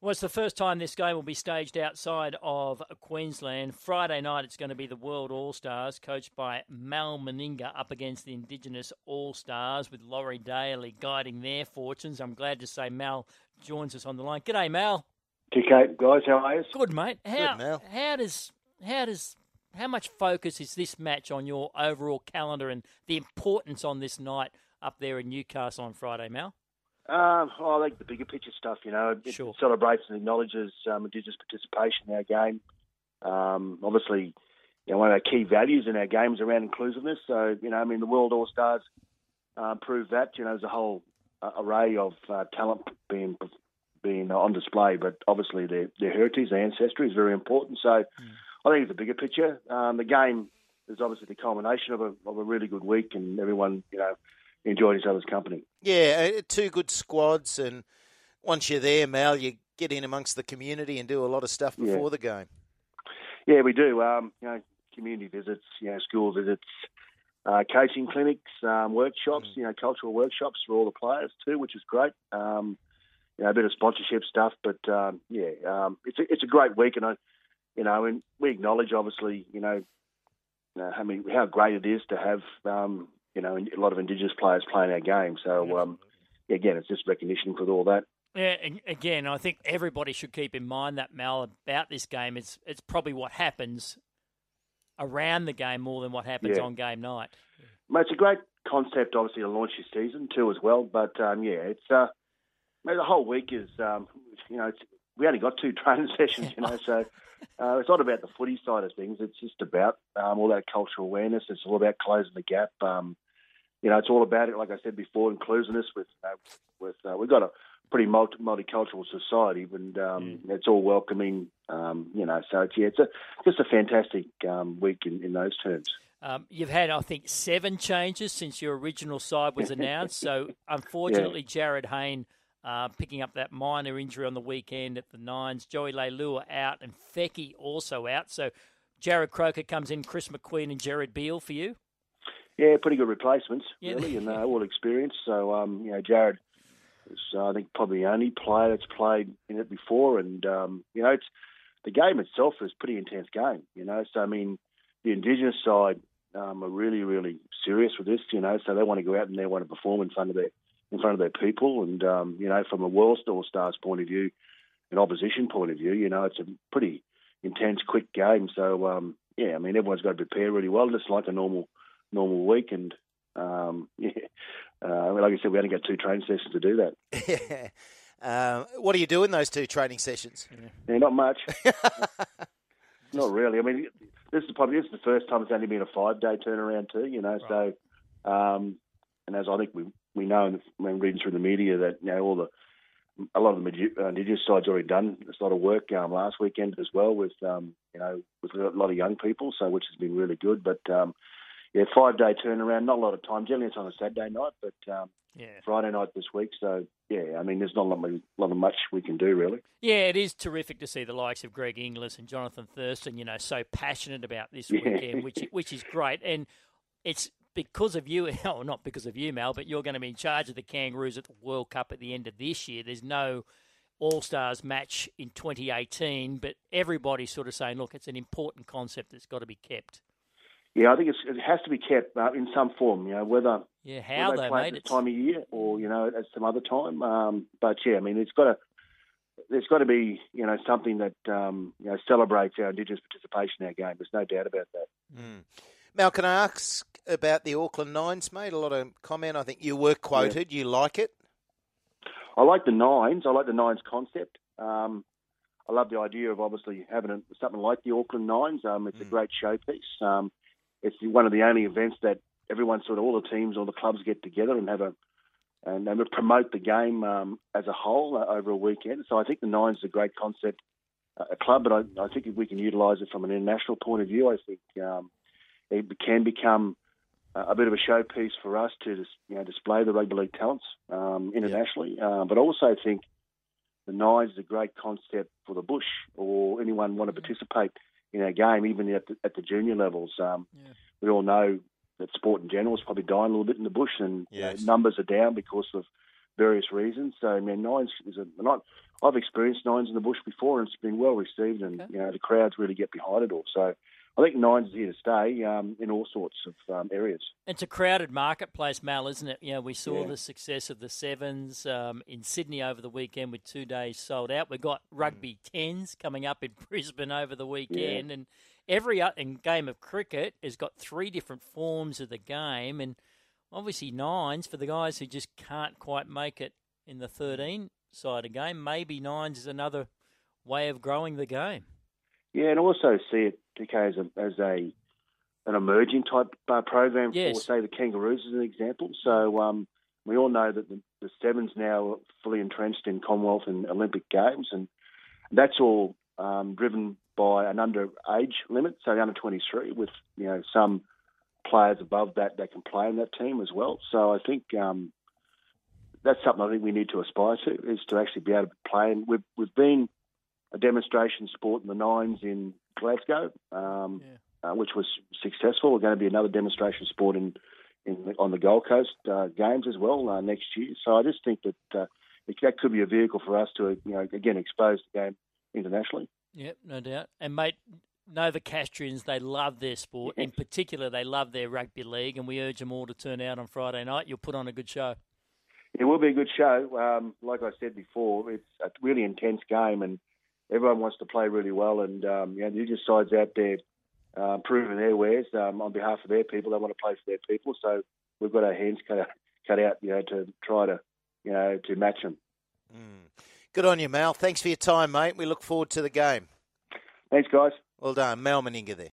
Well, it's the first time this game will be staged outside of Queensland. Friday night, it's going to be the World All-Stars, coached by Mal Meninga, up against the Indigenous All-Stars, with Laurie Daly guiding their fortunes. I'm glad to say Mal joins us on the line. G'day, Mal. G'day, guys. How are you? Good, mate. Good, Mal. How much focus is this match on your overall calendar and the importance on this night up there in Newcastle on Friday, Mal? I like the bigger picture stuff, It Sure. celebrates and acknowledges Indigenous participation in our game. Obviously, one of our key values in our game is around inclusiveness. So, the World All-Stars prove that. There's a whole array of talent being on display, but obviously their heritage, their ancestry is very important. So I think it's a bigger picture. The game is obviously the culmination of a really good week, and everyone, enjoyed each other's company. Yeah, two good squads, and once you're there, Mal, you get in amongst the community and do a lot of stuff before the game. Yeah, we do. Community visits, school visits, coaching clinics, workshops, cultural workshops for all the players too, which is great. A bit of sponsorship stuff, but it's a great week, and and we acknowledge obviously, how great it is to have a lot of Indigenous players playing our game. So, again, it's just recognition for all that. Yeah, and again, I think everybody should keep in mind that, Mal, about this game. It's probably what happens around the game more than what happens on game night. Mate, it's a great concept, obviously, to launch this season too as well. But, it's the whole week is, we only got 2 training sessions, so it's not about the footy side of things. It's just about all that cultural awareness. It's all about closing the gap. It's all about it, like I said before, inclusiveness. We've got a pretty multicultural society, and it's all welcoming. So it's just a fantastic week in those terms. You've had, I think, 7 changes since your original side was announced. So unfortunately, Jared Hayne picking up that minor injury on the weekend at the Nines. Joey Leilua out, and Fecky also out. So Jared Croker comes in, Chris McQueen and Jared Beale for you. Yeah, pretty good replacements, really, and all experience. So, Jared is, I think, probably the only player that's played in it before. And, it's the game itself is a pretty intense game, So, the Indigenous side are really, really serious with this, So they want to go out and they want to perform in front of their people. And, from a World All-Stars point of view, an opposition point of view, it's a pretty intense, quick game. So, everyone's got to prepare really well, just like a normal week. And, like I said, we only got 2 training sessions to do that. What do you do in those 2 training sessions? Yeah, not much. Not really. This is the first time it's only been a 5-day turnaround too, Right. So, and as I think we know when reading through the media that a lot of the Indigenous sides already done a lot of work last weekend as well with with a lot of young people, so which has been really good. But 5-day turnaround, not a lot of time. Generally, it's on a Saturday night, but Friday night this week. So there's not a lot of much we can do really. Yeah, it is terrific to see the likes of Greg Inglis and Jonathan Thurston, so passionate about this weekend, which is great, and it's because of you, well, not because of you, Mal, but you're going to be in charge of the Kangaroos at the World Cup at the end of this year. There's no All-Stars match in 2018, but everybody's sort of saying, look, it's an important concept that's got to be kept. Yeah, I think it has to be kept in some form, whether how they though, play mate? at this time of year or, at some other time. There's got to be, something that, celebrates our Indigenous participation in our game. There's no doubt about that. Mm. Mal, can I ask about the Auckland Nines, mate? A lot of comment. I think you were quoted. Yeah. You like it? I like the Nines. I like the Nines concept. I love the idea of obviously having something like the Auckland Nines. It's a great showpiece. It's one of the only events that everyone, sort of all the teams, all the clubs get together and and promote the game as a whole over a weekend. So I think the Nines is a great concept, a club, but I think if we can utilise it from an international point of view, I think it can become a bit of a showpiece for us to display the rugby league talents internationally. But I also think the Nines is a great concept for the bush or anyone want to participate in our game, even at the junior levels. We all know that sport in general is probably dying a little bit in the bush, and numbers are down because of various reasons. So, Nines is I've experienced nines in the bush before, and it's been well received, and the crowds really get behind it all. So I think nines is here to stay in all sorts of areas. It's a crowded marketplace, Mal, isn't it? We saw the success of the sevens in Sydney over the weekend with 2 days sold out. We've got rugby 10s coming up in Brisbane over the weekend, and every game of cricket has got 3 different forms of the game, and obviously nines for the guys who just can't quite make it in the 13-sided game. Maybe nines is another way of growing the game. Yeah, and also see it, TK, as an emerging type program for, say, the Kangaroos as an example. So we all know that the sevens now are fully entrenched in Commonwealth and Olympic Games, and that's all driven by an underage limit, so under 23, with some players above that can play in that team as well. So I think that's something I think we need to aspire to, is to actually be able to play. And we've been a demonstration sport in the nines in Glasgow, which was successful. We're going to be another demonstration sport on the Gold Coast Games as well next year. So I just think that that could be a vehicle for us to, again, expose the game internationally. Yep, no doubt. And, mate, the Castrians, they love their sport. In particular, they love their rugby league, and we urge them all to turn out on Friday night. You'll put on a good show. It will be a good show. Like I said before, it's a really intense game, and everyone wants to play really well. And the Indigenous side's out there proving their wares on behalf of their people. They want to play for their people, so we've got our hands cut out, to try to match them. Good on you, Mal. Thanks for your time, mate. We look forward to the game. Thanks, guys. Well done. Mal Meninga there.